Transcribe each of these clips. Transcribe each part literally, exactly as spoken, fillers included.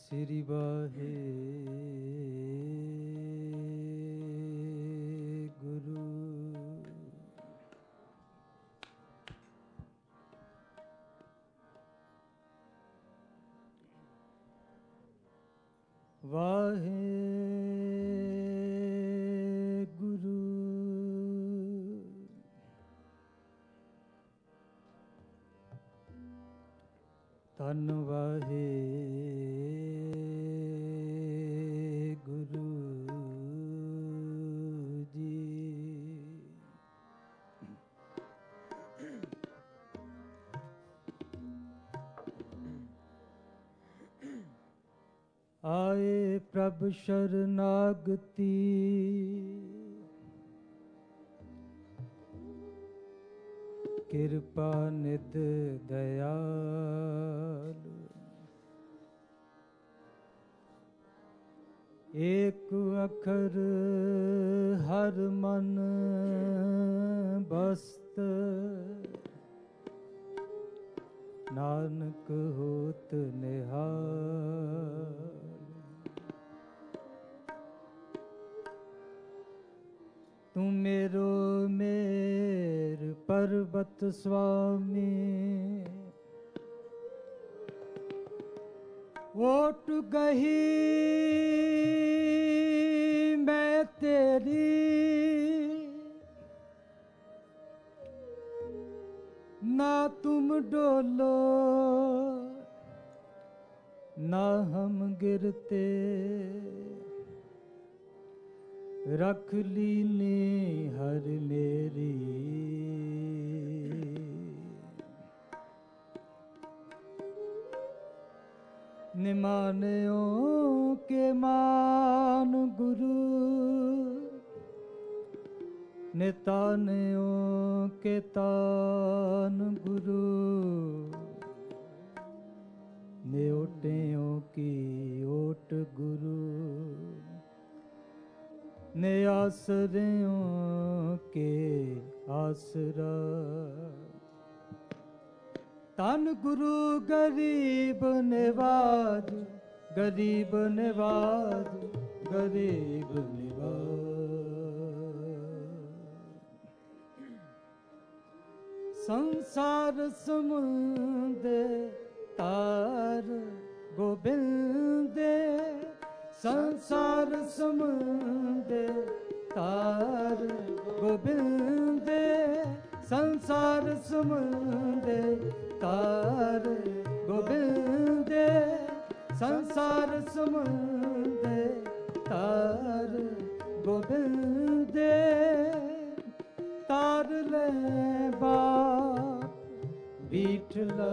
श्री वाहे गुरु। वाहे गुरु धन वाहे गुरु जी। आए प्रभ शरणागति कृपा निध दयाल। एक अखर हर मन बस्त नानक होत निहाल। तू मेरो मेर पर्वत स्वामी ओट गही मैं तेरी। ना तुम डोलो ना हम गिरते रख लीने हर मेरी। निमानों के मान गुरु नितानों के तान गुरु। न्योटियों की ओट गुरु ने आसरियों के आसरा। तन गुरु गरीब निवाज गरीब निवाज गरीब निवाज। संसार समुंदे तार गोबिंदे। संसार समुंदे तार गोबिंदे। संसार समुंदे तार गोबिंदे। संसार समुंदे तार गोबिंदे। तार ले बाप बीठला।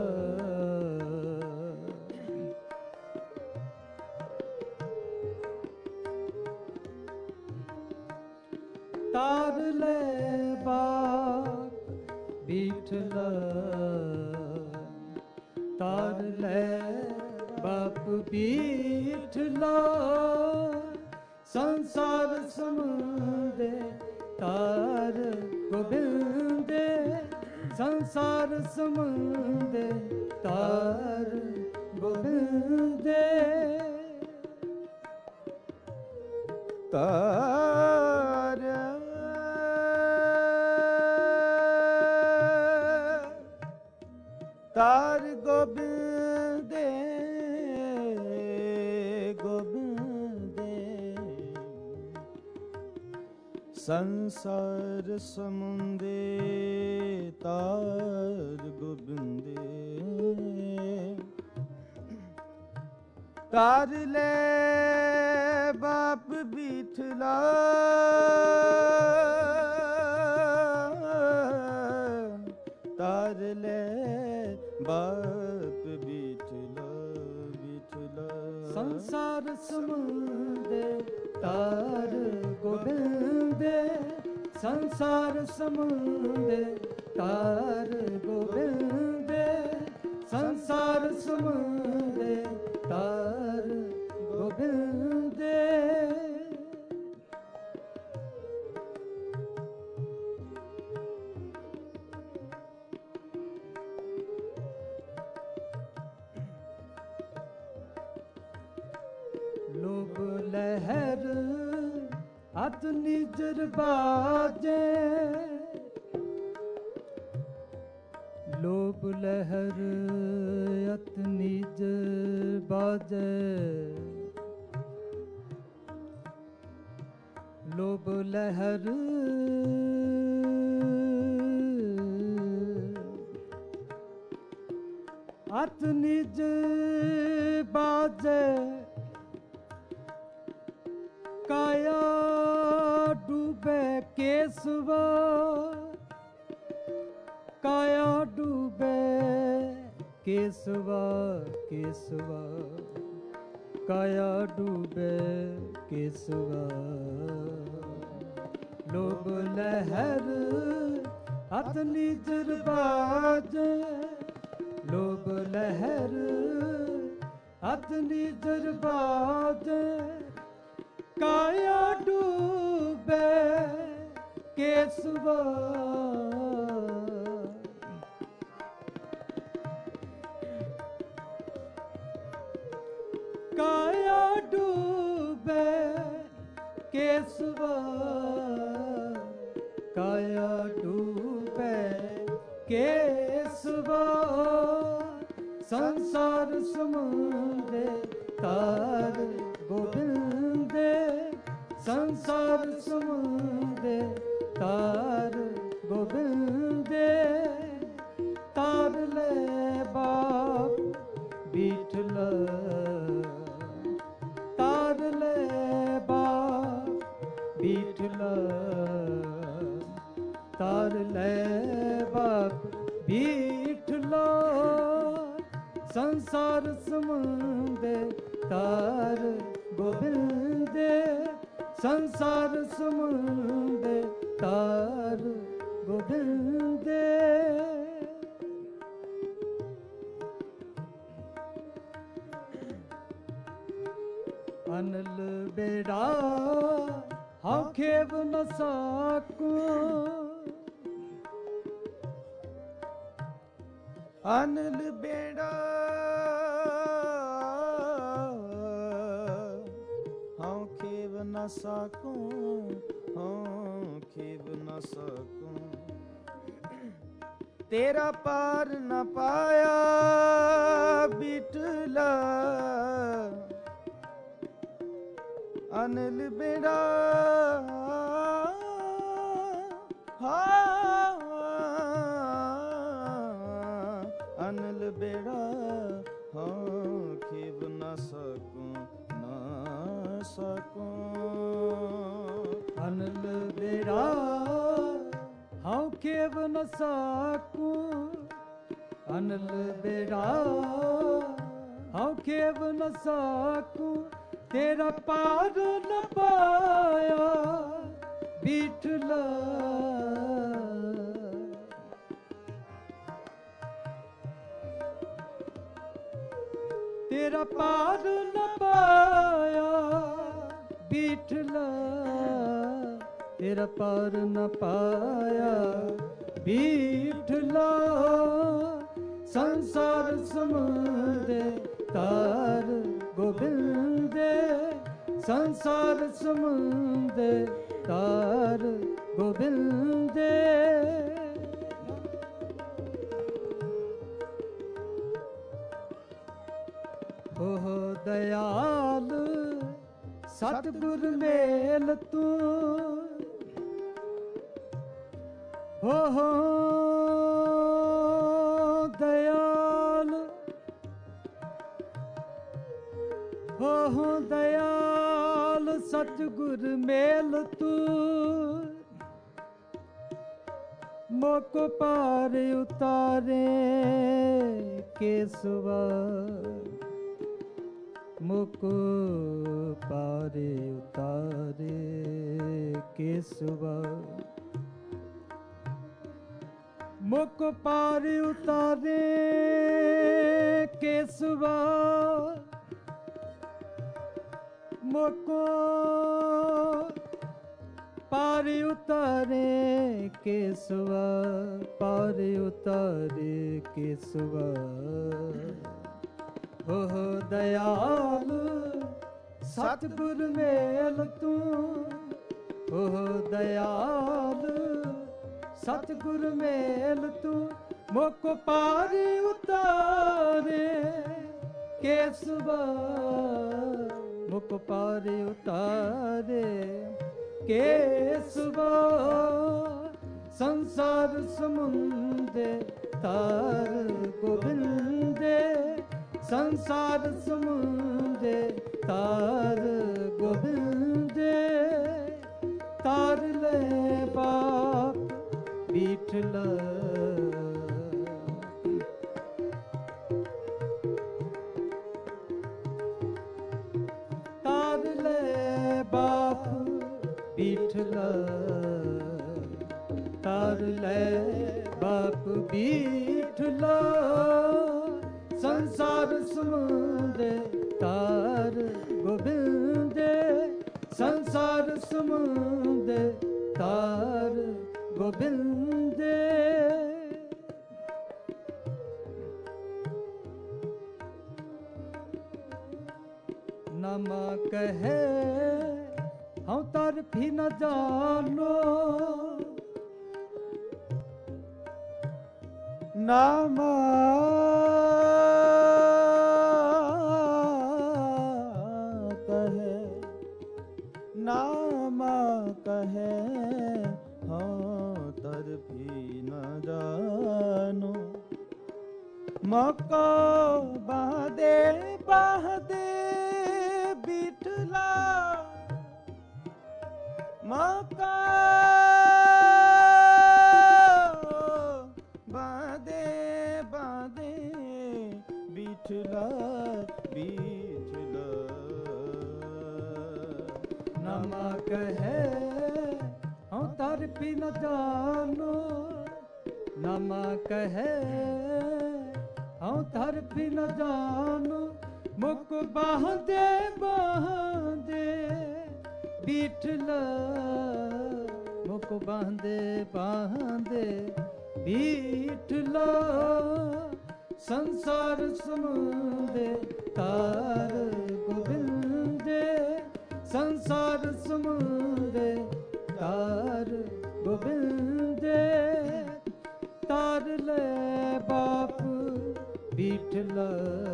तार ले बाप बीठला। तार ले बाप बीठला। संसार समुंदे तार गोबिंदे। संसार समुंदे तार गोबिंदे। तार तार गोबिंदे गोबिंदे। संसार समुंदे तार गोबिंदे। तार ले बाप बीठला। तार ले बाप बीठला बीठला। संसार समुंदे तार गोबिंदे। संसार समुंदे तार गोबिंदे। संसार समुंदे तार गोबिंदे। लोभ लहर अत निजर बाजे, लोभ लहर अत निजर बाजे, लोभ लहर अत निज बाजे, काया डूबे केसवा, काया डूबे केसवा केसवा, काया डूबे केसवा। लोभ लहर अत निजर बाजे, लोभ लहर अत निजर बाजे, काया डूबे केसवा। काया डूबे केसवा, काया डूबे केसवा। संसार समुद्रे तार गोविंदे, संसार समुद्रे तार गोविंदे, तार ले बाप बिठला, तार ले बाप बिठला, तार ले बाप बिठला। संसार समुद्रे तार गोविंदे, संसार समुद्रे तार गोविंदे। अनल बेड़ा हाँ खेव न साकूं, अनल बेड़ा हाँ खेव न साकूं, हाँ खेव न साकूं। तेरा पार न पाया बिटला, अनल बेड़ा हाँ, अनल बेड़ा हाँ खेव न सकूं न सकूं। अनल बेड़ा हाँ खेव न सकूं, अनल बेड़ा हाँ खेव न सकूं। तेरा पार न पाया बिठला, तेरा पार न पाया बिठला, तेरा पार न पाया बिठला। संसार समुद्रे तार गोविंदे, संसार समुद्रे तार गोविंदे। ओह दयाल सतगुर मेल तू, ओह दयाल, ओह दयाल सतगुर मेल तू। मोको पार उतारे केसवा, मुको पारे उतारे केसवा, मुको पारे उतारे केसवा, मुको पारे उतारे केसवा, पारे उतारे केसवा। ओह दयाल ਸਤਿਗੁਰ ਮੇਲ ਤੂੰ ਉਹ ਦਇਆਲ, ਸਤਿਗੁਰ ਮੇਲ ਤੂੰ ਮੁਖ ਪਾਰਿ ਉਤਾਰੇ, ਕੇਸਵਾ ਮੁਖ ਪਾਰਿ ਉਤਾਰੇ, ਕੇਸਵਾ ਸੰਸਾਰ ਸਮੁੰਦੇ ਤਾਰ ਗੋਬਿੰਦੇ, ਸੰਸਾਰ ਸਮੁੰਦੇ ਤਾਰ ਗੋਬਿੰਦੇ, ਤਾਰ ਲੈ ਬਾਪ ਬੀਠਲ, ਤਾਰ ਲੈ ਬਾਪ ਬੀਠਲ, ਤਾਰ ਲੈ ਬਾਪ ਬੀਠਲ, ਸੰਸਾਰ ਸਮੁੰਦੇ ਤਾਰ ਗੋਬਿੰਦੇ, ਸੰਸਾਰ ਸਮੁੰਦੇ ਤਾਰ ਗੋਬਿੰਦੇ। ਨਾਮਾ ਕਹੇ ਹਉ ਤਰਫੀ ਨ ਜਾਨੋ, ਨਾਮਾ ਕਹੇ, ਨਾਮਾ ਕਹੇ ਹਉ ਤਰਫੀ ਨ ਜਾਨੋ, ਮੌਕਾ ਬਾਦੇ ਬਾਦੇ ਬਿਠਲਾ, ਮੌਕਾ ਬਾਦੇ ਬਾਦੇ ਬਿਠਲਾ, ਬਿਠਲਾ। ਨਾਮਾ ਕਹੇ ਹਉ ਤਰਫੀ ਨ ਜਾਨੋ, ਨਾਮਾ ਕਹੇ ਹਉ ਤਰਫੀ ਨ ਜਾਨੋ, ਮੁਖ ਬਾਂਦੇ ਬਾਂਦੇ ਬਿਠਲਾ, ਮੁਖ ਬਾਂਦੇ ਬਾਂਦੇ ਬਿਠਲਾ, ਸੰਸਾਰ ਸਮੁੰਦੇ ਤਾਰ ਗੋਬਿੰਦੇ, ਸੰਸਾਰ ਸਮੁੰਦੇ ਤਾਰ ਗੋਬਿੰਦੇ, ਤਾਰ ਲੈ ਬਾਪ ਬੀਠਲਾ,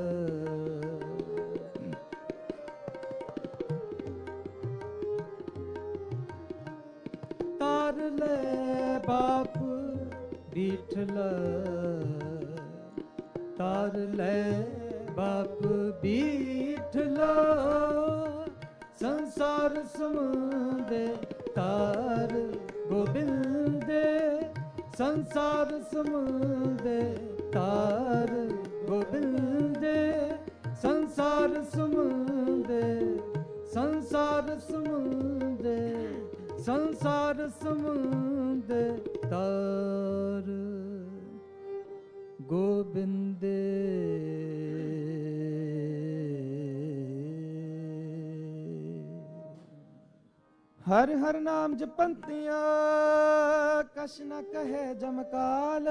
ਤਾਰ ਲੈ ਬਾਪ ਬੀਠਲਾ, ਤਾਰ ਲੈ ਬਾਪ ਬੀਠਲਾ, ਸੰਸਾਰ ਸਮੁੰਦੇ ਤਾਰ ਗੋਬਿੰਦੇ, ਸੰਸਾਰ ਸਮੁੰਦੇ ਤਾਰ ਗੋਬਿੰਦੇ, ਸੰਸਾਰ ਸਮੁੰਦੇ, ਸੰਸਾਰ ਸਮੁੰਦੇ, ਸੰਸਾਰ ਸਮੁੰਦੇ ਤਾਰ ਗੋਬਿੰਦੇ। ਹਰ ਹਰ ਨਾਮ ਜਪੰਤਿਆ ਕਛ ਨ ਕਹੇ ਜਮਕਾਲ,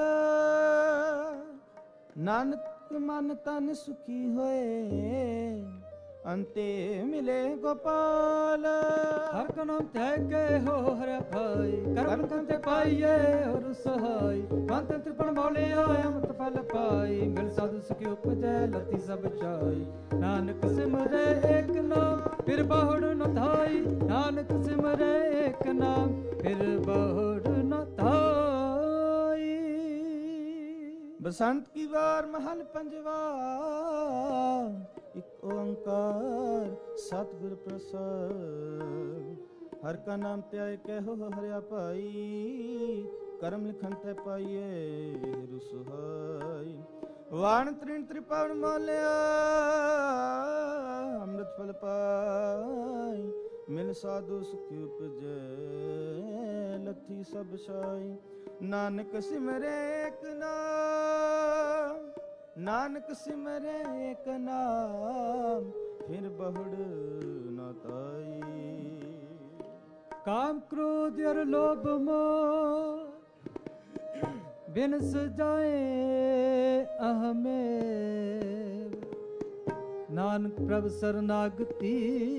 ਨਾਨਕ ਮਨ ਤਨ ਸੁਖੀ ਹੋਏ, ਅੰਤੇ ਮਿਲੇ ਗੋਪਾਲ। ਹਰ ਕਾ ਨਾਮ ਤੈ ਕੇ ਹੋ ਹਰਿ ਭਾਈ, ਕਰਮ ਕੰਤੇ ਪਾਈਏ ਹੋਰ ਸਹਾਈ, ਪੰਤ ਤ੍ਰਿਪਣ ਬੋਲਿਆ ਅਮਤ ਫਲ ਪਾਈ, ਮਿਲ ਸਾਧੂ ਸੁਖੀ ਉਪਜੈ ਲਤੀ ਸਭ ਚਾਈ, ਨਾਨਕ ਸਿਮਰੈ ਏਕ ਨਾਮ ਫਿਰ ਬਹੁੜ ਨ ਧਾਈ, ਨਾਨਕ ਸਿਮਰੈ ਏਕ ਨਾਮ ਫਿਰ ਬਹੁੜ ਨ ਧਾਈ। ਬਸੰਤ ਕੀ ਵਾਰ ਮਹਲ ਪੰਜਵਾ, ਇਕ ਓੰਕਾਰ ਸਤਿਗੁਰ ਪ੍ਰਸਾਦ, ਹਰ ਕਾ ਨਾਮ ਧਿਆਏ ਕਹਿਓ ਹਰਿਆ ਭਾਈ, ਕਰਮ ਲਿਖਨ ਤੇ ਪਾਈਏ ਰੁਸਹਾਈ, ਵਾਣ ਤ੍ਰਿਣ ਤ੍ਰਿਪਾਵਨ ਮਾਲਿਆ, ਅੰਮ੍ਰਿਤ ਫਲ ਪਾਈ, ਮਿਲ ਸਾਧੂ ਸੁਖੀ ਉਪਜੈ ਲਥੀ ਸਭ ਸਾਈ, ਨਾਨਕ ਸਿਮਰੇ ਏਕ ਨਾਮ, ਨਾਨਕ ਸਿਮਰੇ ਏਕ ਨਾਮ ਫਿਰ ਬਹੁੜ ਨ ਤਾਈ। ਕਾਮ ਕ੍ਰੋਧ ਅਰ ਲੋਭ ਮੋਹ ਬਿਨ ਸਜਾਏ ਅਹਮੇ, नानक प्रभ शरणागति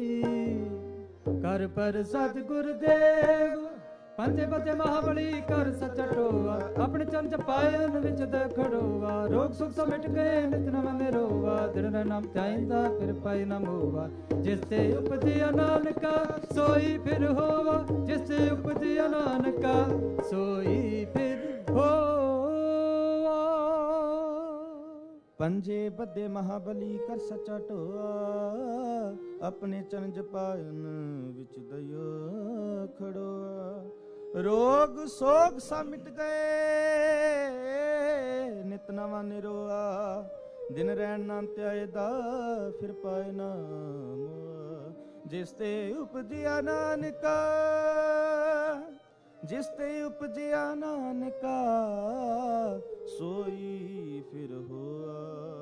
कर पर सतगुर देव पंजे बचे महाबली कर सचटोआ अपने चंच पायन विच दखड़ोआ रोग सुख सब मिट गए नित नव में रोवा दृढ़ नाम चाइंदा फिर पाई न मोवा जिससे उपजिया नानका सोई फिर होवा जिससे उपजिया नानका सोई फिर होवा पंजे बदे महाबली कर सचा टोआ अपने चंज पायन विच दयो खड़ोआ रोग सोग सा मिट गए नित नवा निरोआ दिन रहन ना त्यायदा फिर पाए ना मोआ जिसते उपजिया नानका जिसते उपजिया नानका सोई फिर होआ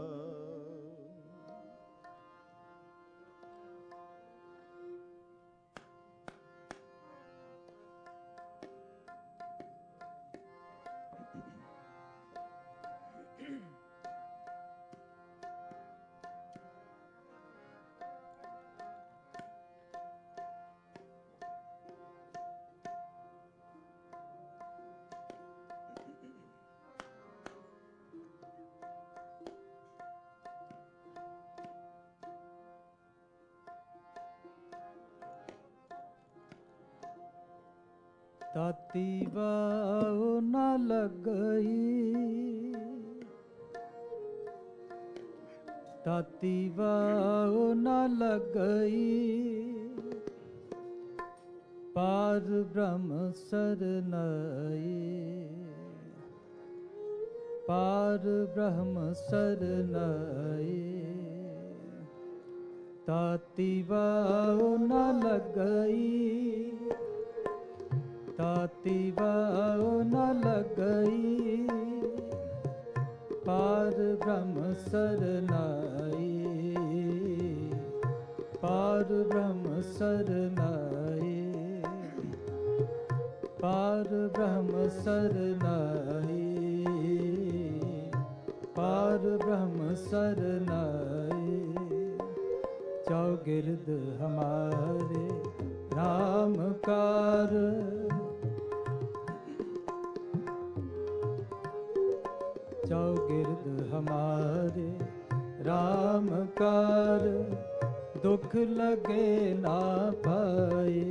ताती वाव न लगई ताती वाव न लगई पार ब्रह्म सरनाई पार ब्रह्म सरनाई ताती वाव न लगई ताती वाव न लगई पार ब्रह्म सरनाई पार ब्रह्म सरनाई पार ब्रह्म सरनाई पार ब्रह्म सरनाई चौगिर्द हमारे राम कार चौगिर्द हमारे राम कार दुख लगे ना पाए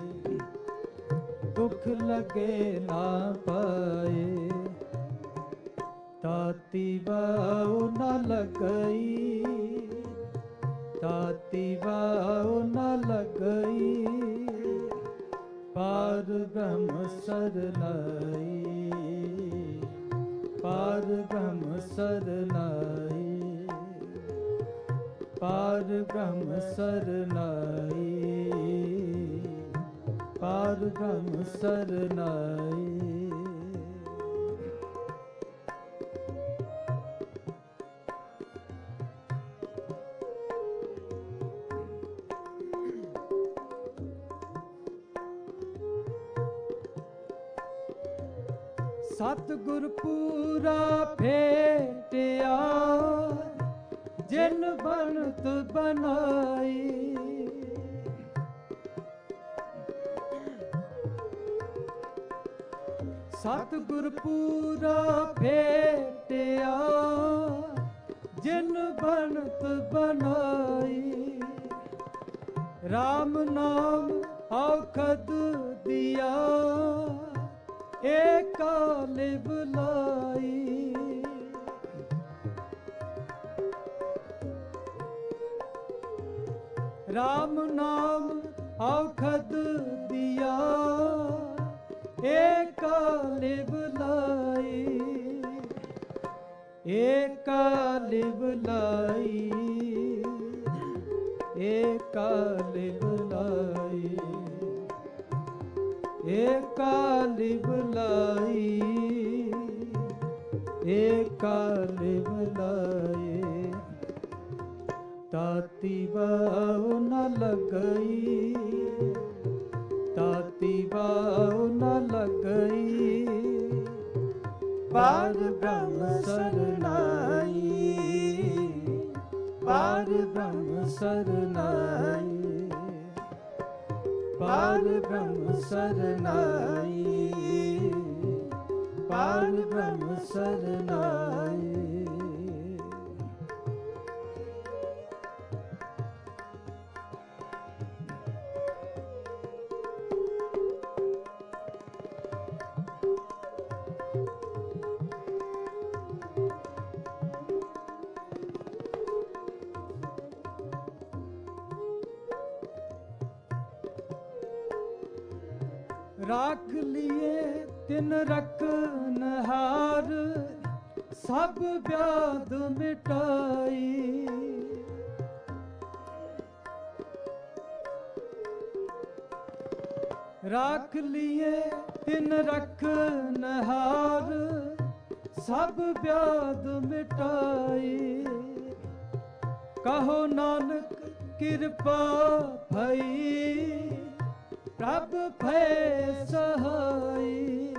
दुख लगे ना पाए ताती वाव न लगई ताती वाव न लगई पार ब्रह्म सरनाई पार ब्रह्म सरनाई पार ब्रह्म सरनाई पार ब्रह्म सरनाई सतगुर पूरा भेटिया जिन बनत बनाई सतगुर पूरा भेटिया जिन बनत बनाई राम नाम औखद दिया एका लिबलाई राम नाम औखद दिया एका लिबलाई एका लिबलाई एका लिबलाई एका लिबलाई एका लिबलाई ताती वाव न लगई ताती वाव न लगई पार ब्रह्म सरनाई पार ब्रह्म सरनाई, पार ब्रह्म सरनाई, पार ब्रह्म सरनाई। राख लिए तिन रखनहार, सब व्याध मिटाई। राख लिए तिन रखनहार, सब व्याध मिटाई। कहो नानक कृपा भई, प्रभ भय सहाई।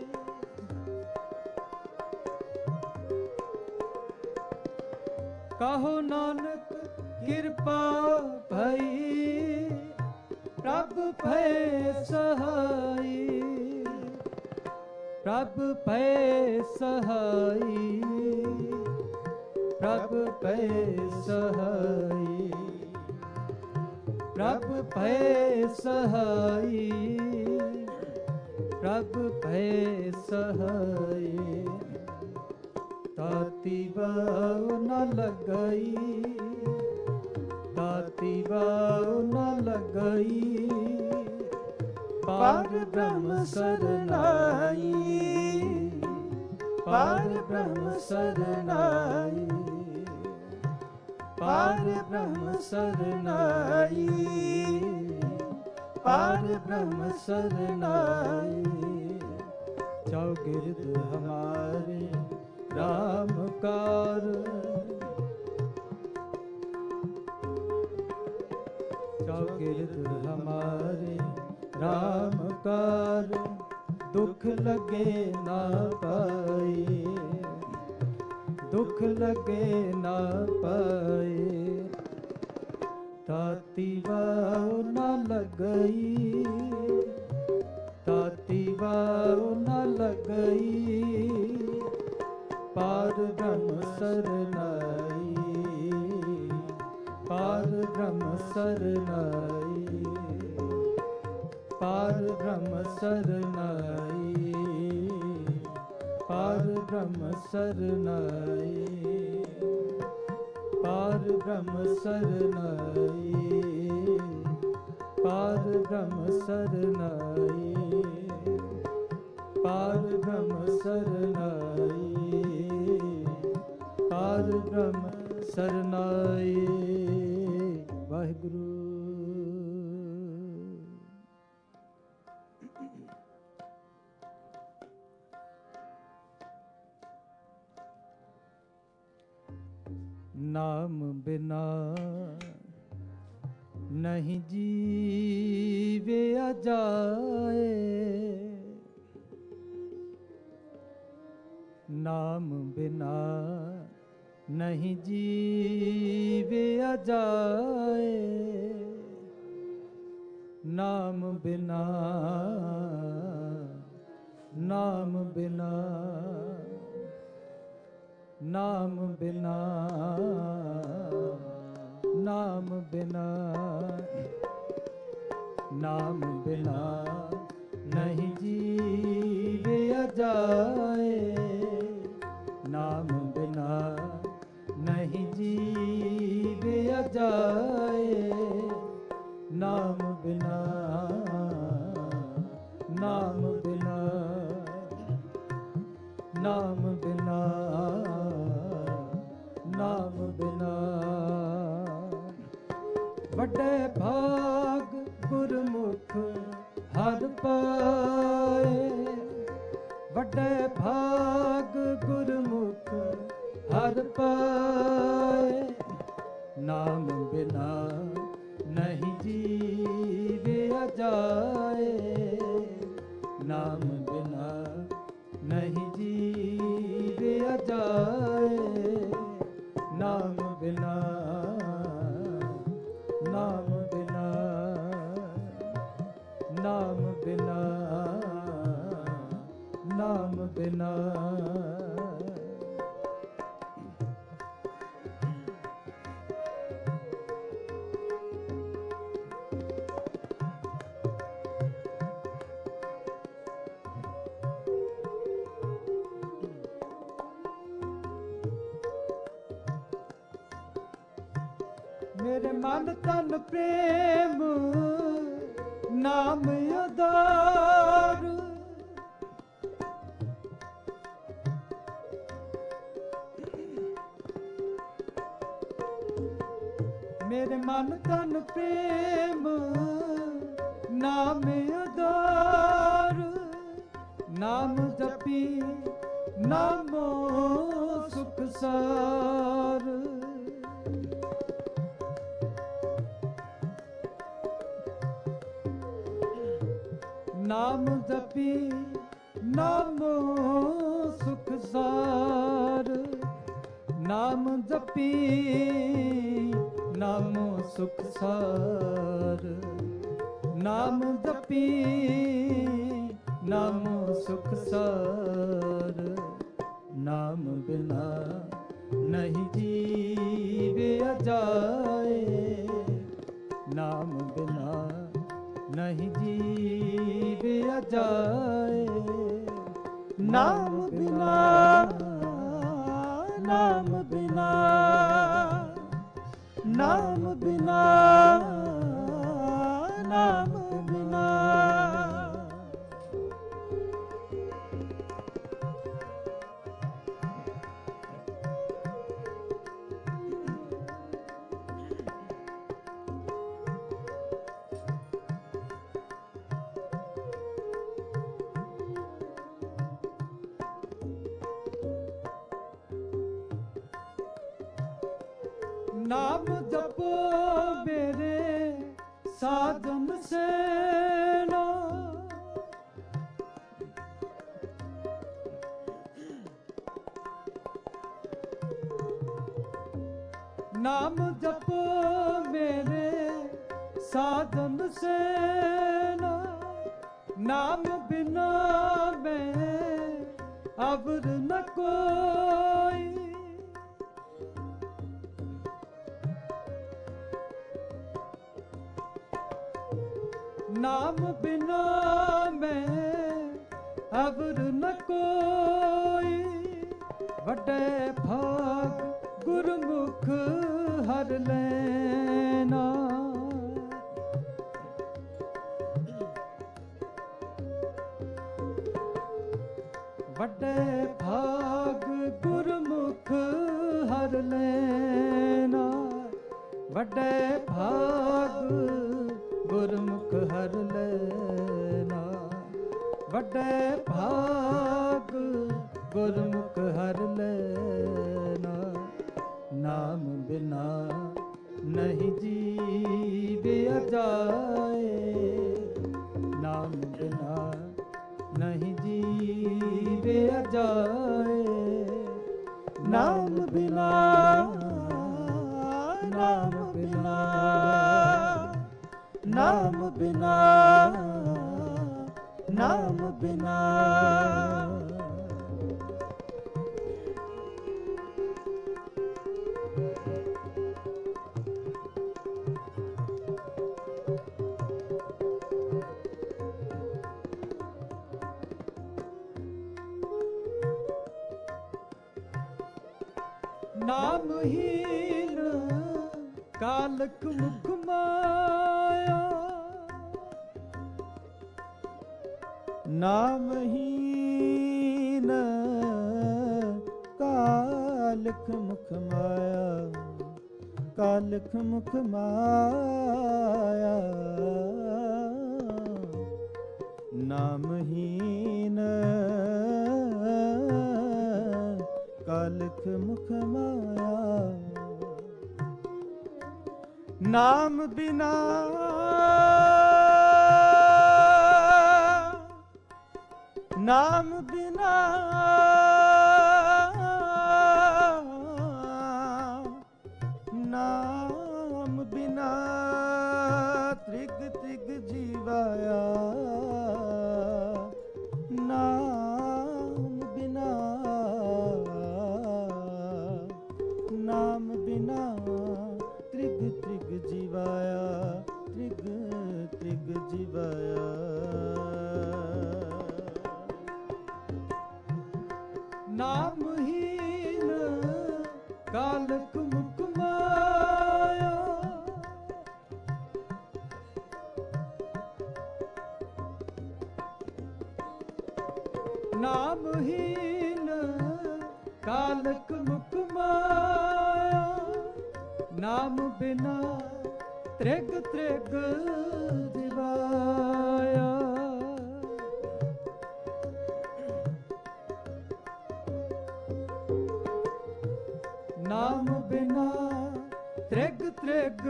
कहो नानक कृपा भई, प्रभ भय सहाई। प्रभ भय सहाई, प्रभ भय सहाई, प्रभ भय सहाई, प्रभ भय सहाई। ताती बाऊ न लगई, ताती बाऊ न लगई, पार ब्रह्म सरनाई, पार ब्रह्म सरनाई, पार ब्रह्म सरनाई, पार ब्रह्म सरनाई। चौगिर्द हमारे राम कार, चौगिर्द हमारे राम कार, दुख लगे ना पाए, दुख लगे ना पाए। ताती बाऊ न लगई, ताती बाऊ न लगई, पार ब्रह्म सरनाई, पार ब्रह्म सरनाई, पार ब्रह्म सरनाई, पार ब्रह्म सरनाई, पार ब्रह्म सरनाई, पार ब्रह्म सरनाई, पार ब्रह्म सरनाई, पार ब्रह्म सरनाई। वाहिगुरु। नाम बिना नहीं जीवे जाए, नाम बिना नहीं जीवे जाए, नाम बिना, नाम बिना, नाम बिना, नाम बिना, नाम बिना नहीं जीवे जाए, नाम बिना नहीं जीवे जाए, नाम बिना, नाम बिना, नाम बिना, नाम बिना। बड़े भाग गुरमुख हर पाए, बड़े भाग गुरमुख हर पाए, नाम बिना नहीं जीवे जाए, नाम बिना नहीं जीवे जाए, नाम बिना नाम बिना नाम बिना नाम बिना मेरे मन तन प्रेम नाम आधार मेरे मन तन प्रेम नाम आधार नाम जपी नामो सुख सार नाम जपी नामो सुख सार नाम जपी नामो सुख सार नाम जपी नामो सुख सार नाम बिना नहीं जीवे जाए नाम बिना नहीं जीवे जाए नाम बिना नाम बिना नाम बिना नाम बिना नाम जपो मेरे साधन सेना नाम जपो मेरे साधन सेना नाम बिना मैं अबर न कोई नाम बिना मैं अबर न कोई वड्डे भाग गुरमुख हर लेना वड्डे भाग गुरमुख हर लेना वड्डे भाग गुरमुख हर लेना वड्डे भाग गुरमुख हर लेना नाम बिना नहीं जीवे जाए नाम बिना नहीं जीवे जाए नाम बिना नाम बिना नाम बिना नाम बिना नामहीन कालक मुख माया नामहीन कालक मुख माया कालक मुख माया नामहीन कालक मुख माया नाम बिना नाम बिना ਨਾਮ ਬਿਨਾ ਤ੍ਰਿਗ ਤ੍ਰਿਗ ਜੀਵਾਇਆ, ਨਾਮ ਬਿਨਾ, ਨਾਮ ਬਿਨਾ ਤ੍ਰਿਗ ਤ੍ਰਿਗ ਜੀਵਾਇਆ, ਤ੍ਰਿਗ ਤ੍ਰਿਗ ਜੀਵਾਇਆ। ਨਾਮਹੀਨ ਕਾਲਕ ਮੁਖ ਮਾਇਆ, ਨਾਮਹੀਨ ਕਾਲਕ ਮੁਖ ਮਾਇਆ, ਨਾਮ ਬਿਨਾ ਤ੍ਰਿਗ ਤ੍ਰਿਗ ਜੀਵਾਇਆ। ਨਾਮ ਬਿਨਾ ਤ੍ਰਿਗ ਤ੍ਰਿਗ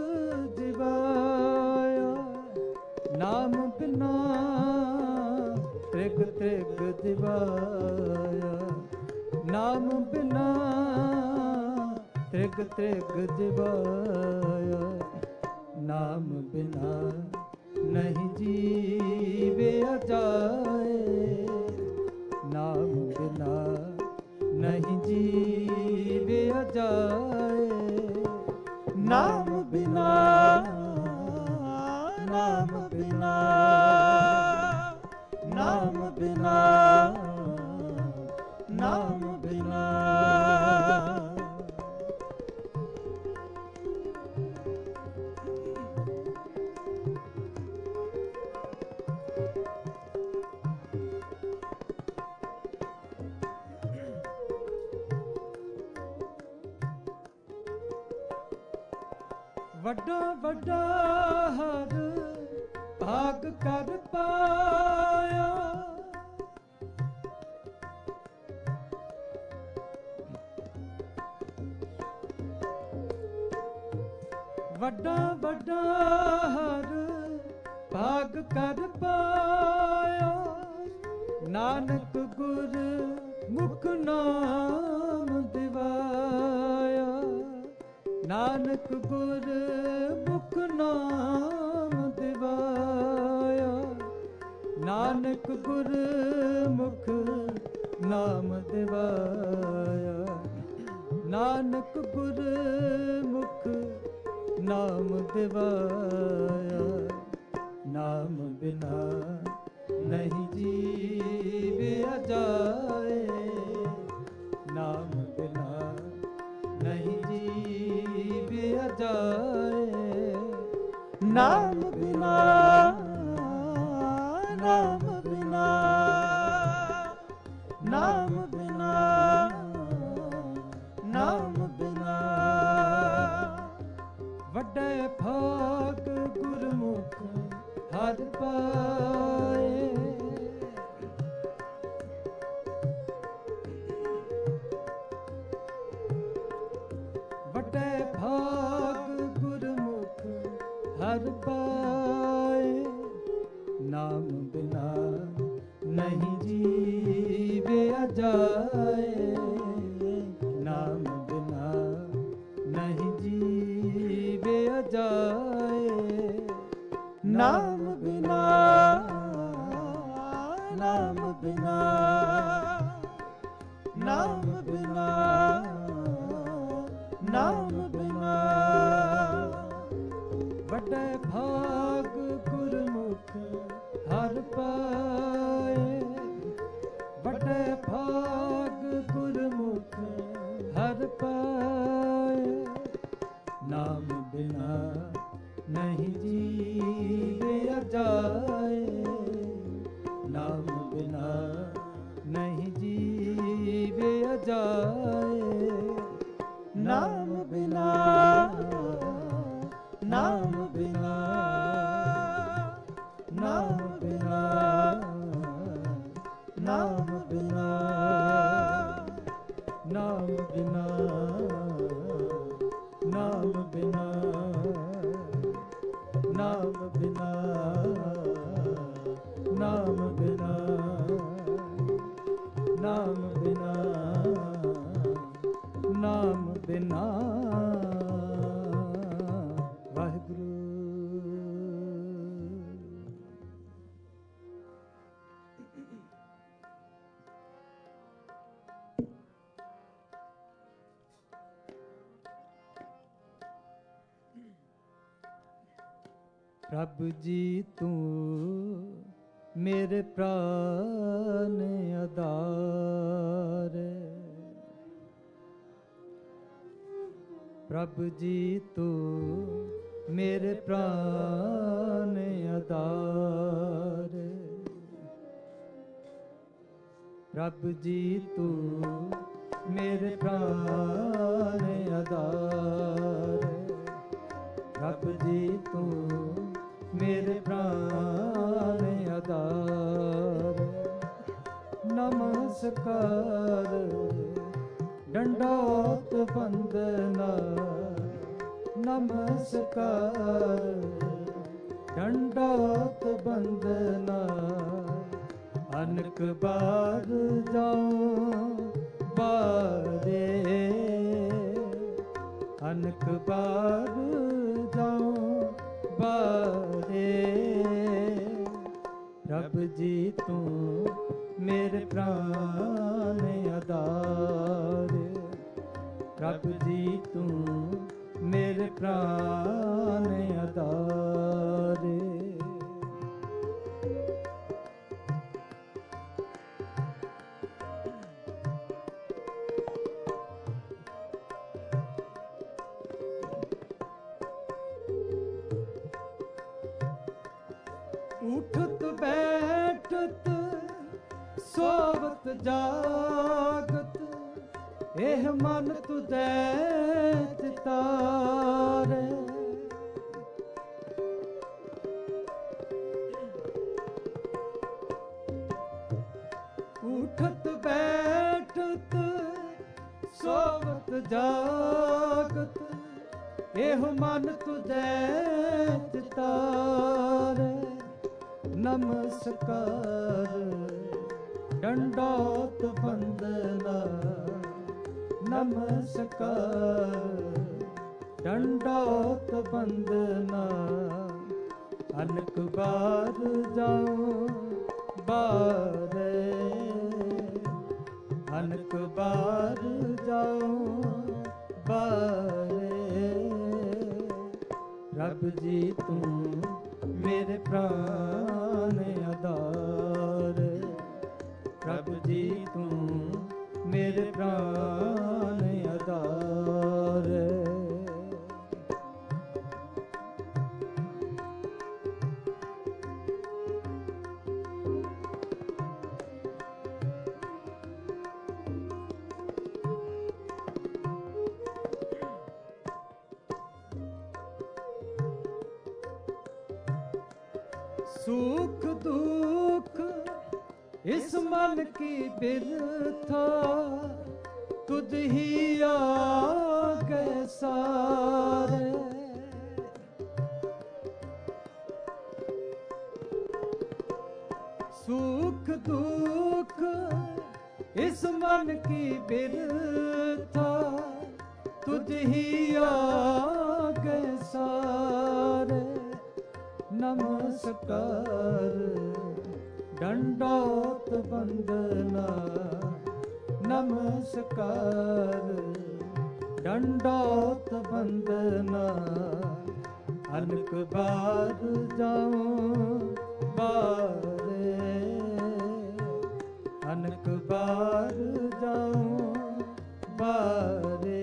ਜੀਵਾਇਆ, ਨਾਮ ਬਿਨਾ ਤ੍ਰਿਗ ਤ੍ਰਿਗ ਜੀਵਾਇਆ, ਨਾਮ ਬਿਨਾ ਤ੍ਰਿਗ ਤ੍ਰਿਗ ਜੀਵਾਇਆ। ਨਾਮ ਬਿਨਾ ਨਹੀਂ ਜੀਵਿਆ ਜਾਏ, ਨਾਮ ਬਿਨਾ ਨਹੀਂ ਜੀਵਿਆ ਜਾਏ। ਨਾਮ ਬਿਨਾ, ਨਾਮ ਬਿਨਾ, ਨਾਮ ਬਿਨਾ, ਨਾਮ ਬਿਨਾ। ਵੱਡਾ ਵੱਡਾ ਹਰ ਭਾਗ ਕਰ ਪਾਇਆ, ਵੱਡਾ ਵੱਡਾ ਹਰ ਭਾਗ ਕਰ ਪਾਇਆ। ਨਾਨਕ ਗੁਰ ਮੁਖ ਨਾਮ ਦਿਵਾਇਆ, ਨਾਨਕ ਗੁਰ ਮੁਖ ਨਾਮ ਦਿਵਾਇਆ, ਨਾਨਕ ਗੁਰ ਮੁਖ ਨਾਮ ਦਿਵਾਇਆ, ਨਾਨਕ ਗੁਰ ਮੁਖ ਨਾਮ ਦਿਵਾਇਆ। ਨਾਮ ਬਿਨਾ ਨਹੀਂ ਜੀਵਿਆ ਜਾਏ, ਨਾਮ ਬਿਨਾ ਨਹੀਂ ਜੀਵਿਆ ਜਾਏ। ਨਾਮ ਬਿਨਾ, ਨਾਮ ਬਿਨਾ, ਨਾਮ ਬਿਨਾ, ਨਾਮ ਬਿਨਾ। ਵੱਡੇ ਭਾਗ ਗੁਰਮੁਖ ਹਰਿ ਪਾਏ, ਵੱਡੇ ਭਾਗ ਗੁਰਮੁਖ ਹਰਿ ਪਾਏ। ਨਾਮ ਬਿਨਾ ਨਹੀਂ ਜੀਵਿਆ ਜਾਏ, ਨਾਮ ਬਿਨਾ ਨਹੀਂ ਜੀਵਿਆ ਜਾਏ। ਨਾਮ ਬਿਨਾ, ਨਾਮ ਬਿਨਾ, ਨਾਮ ਬਿਨਾ, ਨਾਮ ਬਿਨਾ। ਵੱਡੇ ਭਾਗ ਗੁਰਮੁਖ ਹਰਿ ਪਾਏ, ਵੱਡੇ ਭਾਗ ਗੁਰਮੁਖ ਹਰਿ ਪਾਏ। ਨਾਮ ਬਿਨਾ ਨਹੀਂ ਜੀਵਿਆ ਜਾਏ, ਨਾਮ ਬਿਨਾ ਨਹੀਂ ਜੀਵਿਆ ਜਾਏ। ਨਾਮ ਬਿਨਾ, ਨਾਮ ਬਿਨਾ, ਨਾਮ ਬਿਨਾ, ਨਾਮ ਬਿਨਾ, ਨਾਮ ਬਿਨਾ, ਨਾਮ ਬਿਨਾ, ਨਾਮ ਬਿਨਾ, ਨਾਮ ਬਿਨਾ, ਨਾਮ ਬਿਨਾ, ਨਾਮ ਬਿਨਾ। प्रभु जी तू मेरे प्राण आधार, प्रभु जी तू मेरे प्राण आधार, प्रभु जी तू मेरे प्राण आधार, प्रभु जी तू मेरे प्राण आधार। नमस्कार दंडोत वंदना, नमस्कार दंडोत वंदना। अनक बार जाऊं बारे, अनक बार जाऊं बारे, प्रभु जी तू मेरे प्राण आधार, प्रभु जी तू मेरे प्राण आधार। उठत बैठत सोवत जागत, एह मन तुझे चितारे। उठत बैठत सोवत जागत, एह मन तुझे चितारे। नमस्कार दंडोत वंदना, नमस्कार दंडोत वंदना। अनक बार जाऊं बारे, अनक बार जाऊं बारे, प्रभु जी तू मेरे प्राण आधार, प्रभु जी तू मेरे प्राण आधार। सुख दुख इस मन की बिरथा, तुझ ही आगे सारे। सुख दुख इस मन की बिरथा, तुझ ही आगे सारे। नमस्कार दंडोत वंदना, नमस्कार दंडोत वंदना। अनक बार जाऊं बारे, अनक बार जाऊं बारे,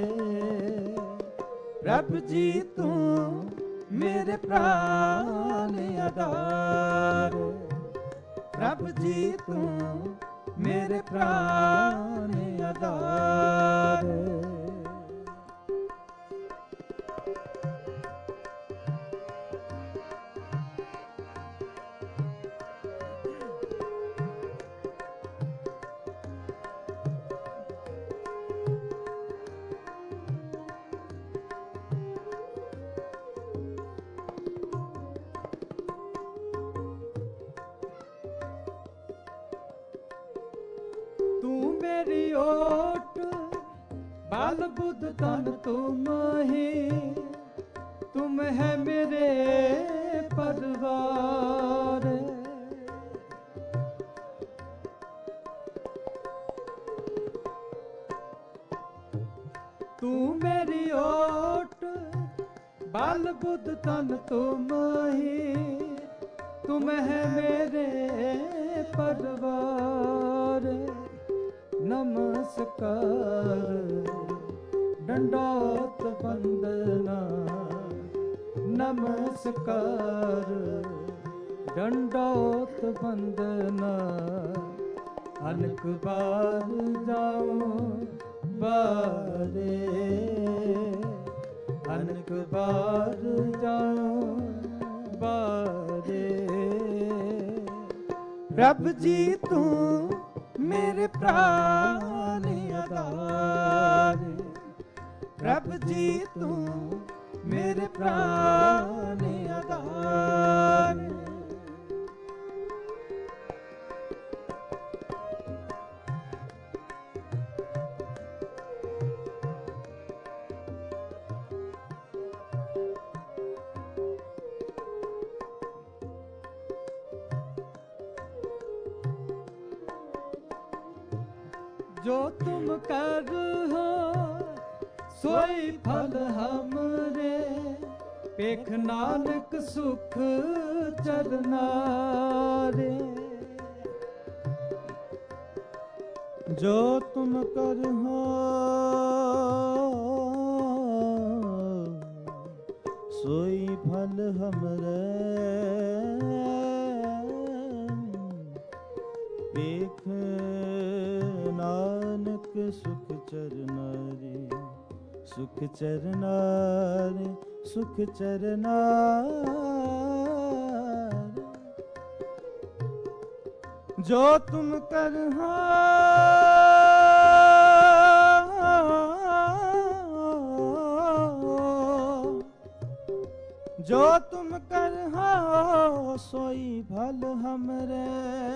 प्रभु जी तू मेरे प्राण आधार, प्रभु जी तू मेरे प्राण आधार। मेरी ओट बाल बुध तन तुम ही, तुम है मेरे परिवार। तू मेरी ओट बल बुद्ध तन तुम ही, तुम है मेरे परवार। नमस्कार दंडोत बंदना, नमस्कार दंडोत बंदना। अनक बार जाऊं बारे, अनक बार जाऊं बारे। प्रभ जी तू मेरे प्राण आधार, प्रभ जी तू मेरे प्राण आधार। जो तुम कर हो सोई फल हमरे, पेख नानक सुख चरना रे। जो तुम कर हो सोई फल हमरे, पेख नानक सुख चरना रे, सुख चरना रे, सुख चरना रे। जो तुम कर हो जो तुम कर हो सोई फल हमरे,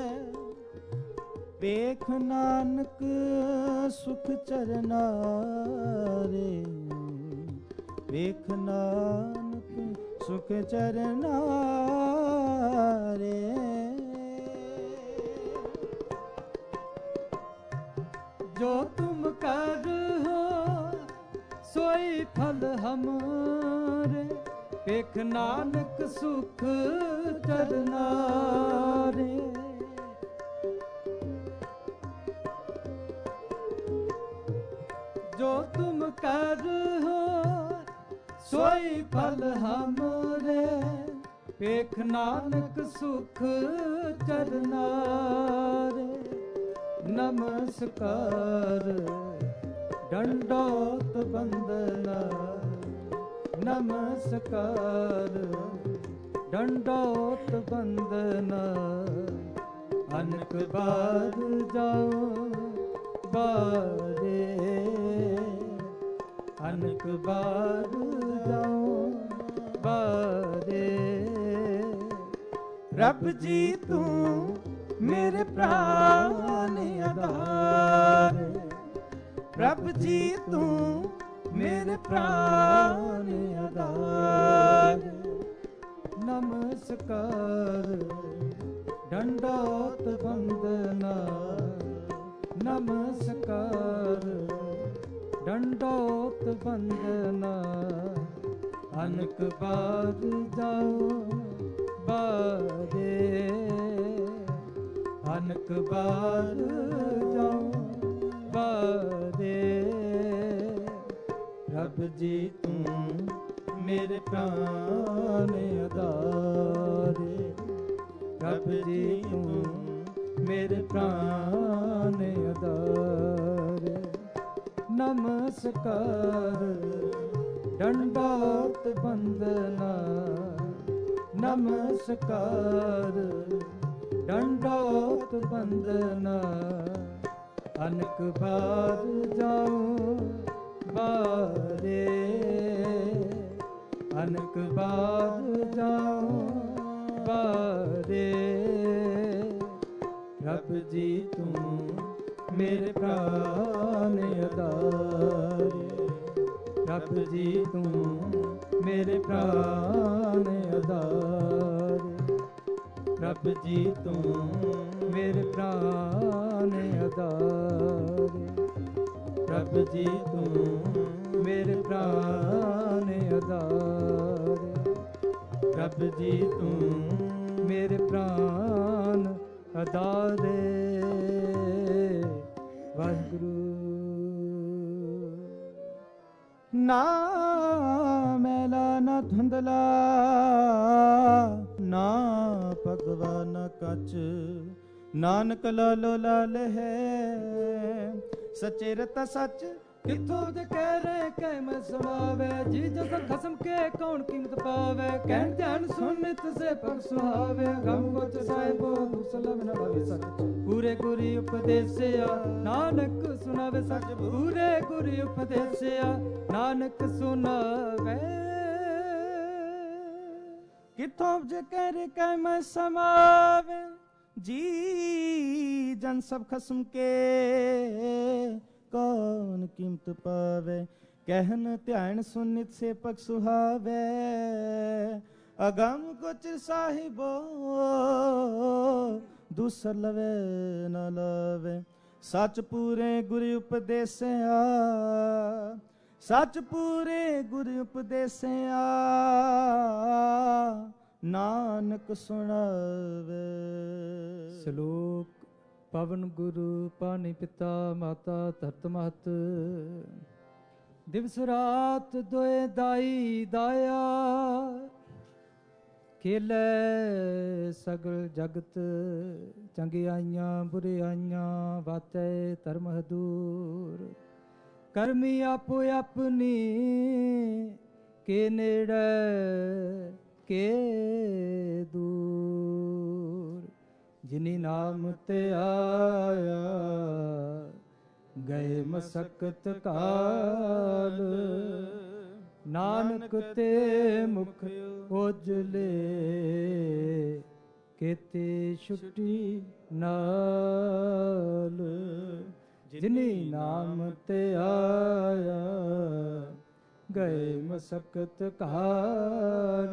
पेख नानक सुख चरना रे, पेख नानक सुख चरना रे। जो तुम कर हो सोई फल हमरे, पेख नानक सुख चरना रे। जो तुम कर हो सोई फल हमरे, पेख नानक सुख चरना रे। नमस्कार दंडोत बंदना, नमस्कार दंडोत बंदना। अनक बार जाओ बारे, अनक बार जाओ बारे। रब जी तू मेरे प्राण आधार, रब जी तू मेरे प्राण आधार। नमस्कार दंडोत बंदना, नमस्कार दंडोत बंदना। अनक बार जाओ बारे, अनक बार जाओ बारे। रब जी तू मेरे प्राण आधारे, रब जी तू मेरे प्राण आधारे। नमस्कार दंडोत बंदना, नमस्कार दंडोत बंदना। अनक बार जाऊं बारे, अनक बार जाऊं बारे। रब जी तू मेरे प्राण आधारे, रब जी तू मेरे प्राण आधारे। रब जी तू मेरे प्राण आधारे, रब जी तू मेरे प्राण आधारे। ਪ੍ਰਭ ਜੀ ਤੂੰ ਮੇਰੇ ਪ੍ਰਾਨ ਅਦਾ ਦੇ। ਵਾਹਿਗੁਰੂ। ਨਾ ਮੈਲਾ ਨਾ ਧੁੰਦਲਾ, ਨਾ ਭਗਵਾ ਨਾ ਕੱਚ, ਨਾਨਕ ਲਾਲੋ ਲਾਲ ਹੈ। ਸੱਚੇ ਰਤਾ ਸੱਚ ਕਿੱਥੋਂ ਤੇ ਕਹਿ ਰਹੇ ਕਹਿ ਮੈਂ ਸਮਾਵੇ, ਜੀ ਜਦ ਖਸਮ ਕੇ ਕੌਣ ਕੀਮਤ ਪਾਵੇ। ਕਹਿਣ ਧਿਆਨ ਸੁਣ ਤਸੇ ਪਰ ਸੁਹਾਵੇ, ਗਮ ਗੋਚ ਸਾਹਿਬੋ ਦੁਸਲਮ ਨ ਭਾਵੇ ਸੱਚ। ਪੂਰੇ ਗੁਰੀ ਉਪਦੇਸਿਆ ਨਾਨਕ ਸੁਣਾਵੇ ਸੱਚ, ਪੂਰੇ ਗੁਰੀ ਉਪਦੇਸਿਆ ਨਾਨਕ ਸੁਣਾਵੇ। ਕਿਥੋਂ ਜੇ ਕਹਿ ਕਹਿ ਮੈਂ ਸਮਾਵੇ, ਜੀ ਜਨ ਸਭ ਖਸਮ ਕੇ ਕੌਣ ਕੀਮਤ ਪਾਵੇ। ਕਹਿਨ ਧਿਆਨ ਸੁਨਿਤ ਸੇ ਪਕ ਸੁਹਾਵੇ, ਅਗਮ ਗੋਚਰ ਸਾਹਿਬੋ ਦੂਸਰ ਲਵੇ ਨ ਲਵੇ। ਸੱਚ ਪੂਰੇ ਗੁਰੂ ਉਪਦੇਸਿਆ, ਸੱਚ ਪੂਰੇ ਗੁਰੂ ਉਪਦੇਸਿਆ ਨਾਨਕ ਸੁਣਾਵੇ। ਸ਼ਲੋਕ। ਪਵਨ ਗੁਰੂ ਪਾਣੀ ਪਿਤਾ ਮਾਤਾ ਧਰਤ ਮਹਤ, ਦਿਵਸ ਰਾਤ ਦੋਏ ਦਾਈ ਦਾਇਆ। ਖੇਲੇ ਸਗਲ ਜਗਤ ਚੰਗਿਆਈਆਂ ਬੁਰਿਆਈਆਂ, ਵਾਚੈ ਧਰਮ ਹਦੂਰ। ਕਰਮੀ ਆਪੋ ਆਪਣੀ ਕੇ ਨੇੜੇ ਕੇ ਦੂਰ। ਜਿਨੀ ਨਾਮ ਤੇ ਆਇਆ ਗਏ ਮਸਕਤ ਕਾਲ, ਨਾਨਕ ਤੇ ਮੁਖ ਉਜਲੇ ਕੇਤੇ ਛੁੱਟੀ ਨਾਲ। ਜਿਨੀ ਨਾਮ ਤੇ ਆਇਆ ਗਏ ਮਸਕਤ ਕਾਲ,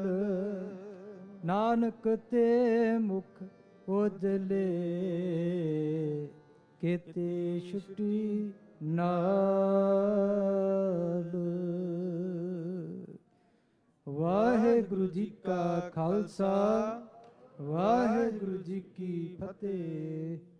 ਨਾਨਕ ਤੇ ਮੁਖ ਉਜਲੇ ਕੇਤੇ ਛੁੱਟੀ ਨਾਲ। ਵਾਹਿਗੁਰੂ ਜੀ ਕਾ ਖਾਲਸਾ, ਵਾਹਿਗੁਰੂ ਜੀ ਕੀ ਫਤਿਹ।